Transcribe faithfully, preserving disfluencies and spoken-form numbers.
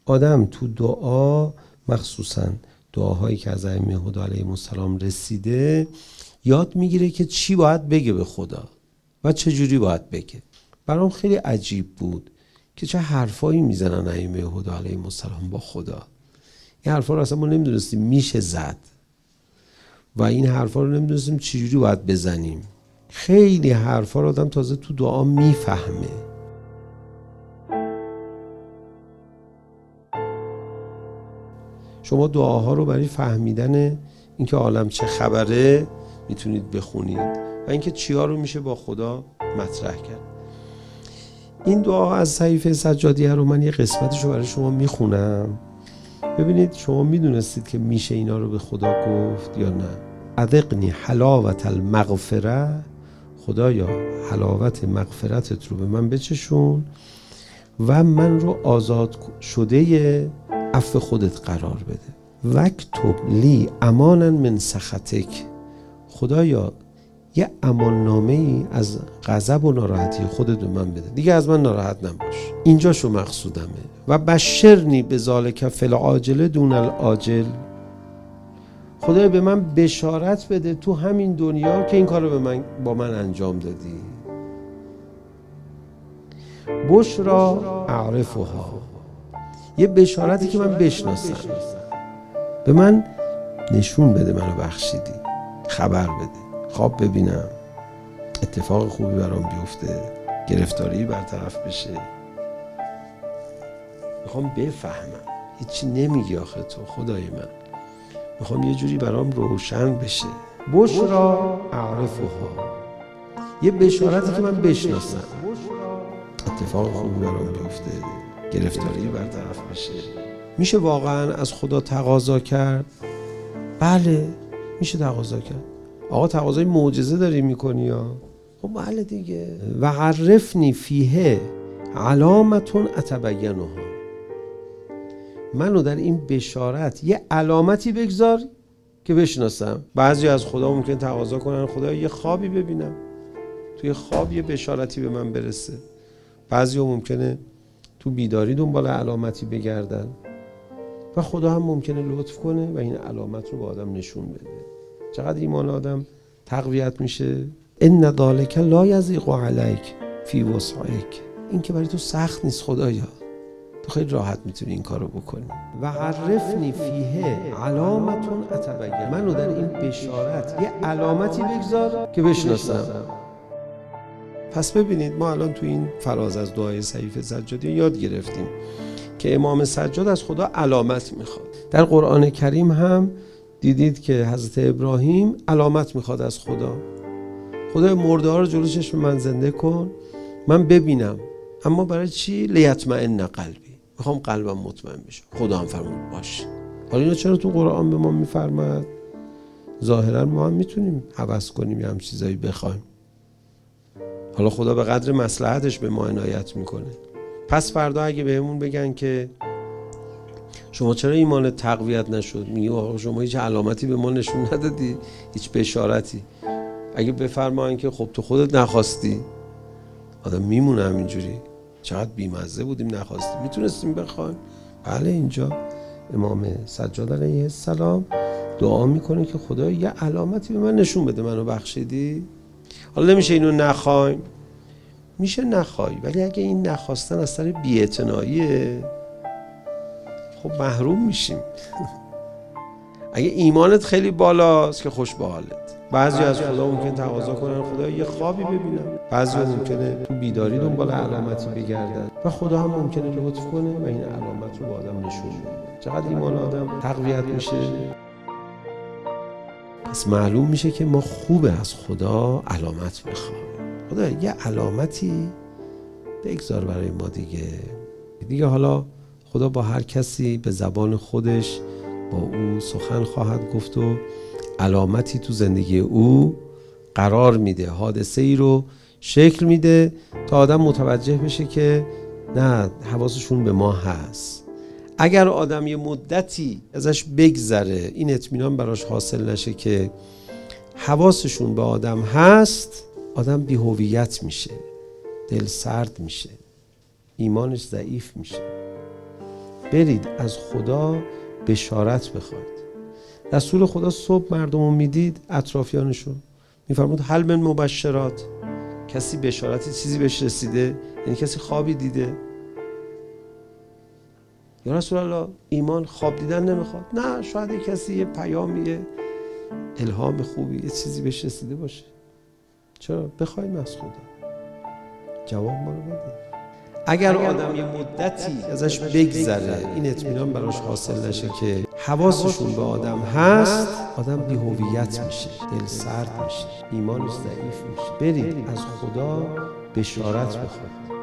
آدم تو دعا، مخصوصا دعاهایی که از ائمه هدی علیهم السلام رسیده، یاد میگیره که چی باید بگه به خدا و چه جوری باید بگه. برام خیلی عجیب بود که چه حرفایی میزنن ائمه هدی علیهم السلام با خدا. این حرفا رو اصلا ما نمیدونستیم میشه زد و این حرفا رو نمیدونستیم چه جوری باید بزنیم. خیلی حرفا رو آدم تازه تو دعا میفهمه. شما دعاها رو برای فهمیدن اینکه عالم چه خبره میتونید بخونید و اینکه چیا رو میشه با خدا مطرح کرد. این دعا از صحیفه سجادیه رو من یه قسمتش رو برای شما میخونم. ببینید شما میدونستید که میشه اینا رو به خدا گفت یا نه؟ اذقنی حلاوت المغفره، خدایا حلاوت مغفرتت رو به من بچشون و من رو آزاد شده عفو خودت قرار بده. وکتب لی امانا من سخطک، خدایا یه امان نامه ای از غضب و ناراحتی خودت به من بده، دیگه از من ناراحت نباش. اینجاشو مقصودمه. و بشرنی بذالک فی العاجل دون الآجل، خدایا به من بشارت بده تو همین دنیا که این کارو به من با من انجام دادی. بشرا اعرفها، یه بشارتی که من بشناسم، به من نشون بده منو بخشیدی، خبر بده، خواب ببینم، اتفاق خوبی برام بیفته، گرفتاری برطرف بشه. میخوام بفهمم، هیچی نمیگی آخه تو خدای من، میخوام یه جوری برام روشن بشه. بشرا اعرفها، یه بشارتی که من بشناسم، اتفاق خوبی برام بیفته، گرفتاری برطرف بشه. میشه واقعا از خدا تقاضا کرد؟ بله میشه تقاضا کرد. آقا تقاضای معجزه داری میکنی یا؟ خب بله دیگه. و عرفنی فیه علامتون اتبینها، منو در این بشارت یه علامتی بگذار که بشناسم. بعضی از خدا ممکن تقاضا کنن خدا یه خوابی ببینم، توی خواب یه بشارتی به من برسه. بعضی ها ممکنه تو بیداری دنبال علامتی بگردن و خدا هم ممکنه لطف کنه و این علامت رو به آدم نشون بده. چقدر ایمان آدم تقویت میشه. ان ذلک لا یضیق علیک فی وسعک، این که برای تو سخت نیست خدایا، تو خیلی راحت میتونی این کارو بکنی. و عرفنی فیه علامتون اتبین، منو در این بشارت یه علامتی بگذار که بشناسم. پس ببینید ما الان تو این فراز از دعای صحیفه سجادیه یاد گرفتیم که امام سجاد از خدا علامت میخواد. در قرآن کریم هم دیدید که حضرت ابراهیم علامت میخواد از خدا. خدای مرده ها رو جلوی چشم من زنده کن، من ببینم. اما برای چی؟ لیطمئن قلبی، میخوام قلبم مطمئن بشه. خدا هم فرمود باش. حالا اینو چرا تو قرآن به ما میفرماد؟ ظاهرا ما هم میتونیم هوس کنیم یه هم چیزایی بخوایم. حالا خدا به قدر مصلحتش به ما عنایت میکنه. پس فردا اگه بهمون بگن که شما چرا ایمان تقویت نشد، میگه آقا شما هیچ علامتی به ما نشون ندادی، هیچ بشارتی. اگه بفرماین که خب تو خودت نخواستی، آدم میمونه همینجوری. چقدر بیمزه بودیم نخواستیم، میتونستیم بخوایم. بله اینجا امام سجاد علیه السلام دعا میکنه که خدا یه علامتی به من نشون بده منو بخشیدی. حالا نمیشه اینو نخوایم، میشه نخوای، ولی اگه این نخواستن از سر بی‌اعتناییه خب محروم میشیم. اگه ایمانت خیلی بالاست که خوش به حالت. بعضی از خدا ممکن تقاضا کنن خدا یه خوابی ببینم، بعضی ممکنه تو بیداری دنبال علامتی بگردن و خدا هم ممکنه لطف کنه و این علامت رو به آدم نشون بده. چقدر ایمان آدم تقویت میشه. پس معلوم میشه که ما خوبه از خدا علامت بخوایم. خدا یه علامتی بگذار برای ما دیگه. دیگه حالا خدا با هر کسی به زبان خودش با او سخن خواهد گفت و علامتی تو زندگی او قرار میده، حادثه ای رو شکل میده تا آدم متوجه بشه که نه، حواسشون به ما هست. اگر آدم یه مدتی ازش بگذره، این اطمینان براش حاصل نشه که حواسشون به آدم هست، آدم بی‌هویت میشه، دل سرد میشه، ایمانش ضعیف میشه. برید از خدا بشارت بخواید. رسول خدا صبح مردمو میدید، اطرافیانشون میفرمود هل من مبشرات، کسی بشارتی چیزی بهش رسیده؟ یعنی کسی خوابی دیده؟ یا رسول الله ایمان خواب دیدن نمیخواد؟ نه، شاید یک کسی یه پیامی، الهام خوبی، یه چیزی بهش رسیده باشه. چرا؟ بخوایم از خدا جواب ما رو بده. اگر آدم یه مدتی ازش بگذره، این اطمینان براش حاصل نشه که حواسشون به آدم هست، آدم بی هویت میشه، دل سرد میشه، ایمانش ضعیف میشه. برید از خدا بشارت بخواید.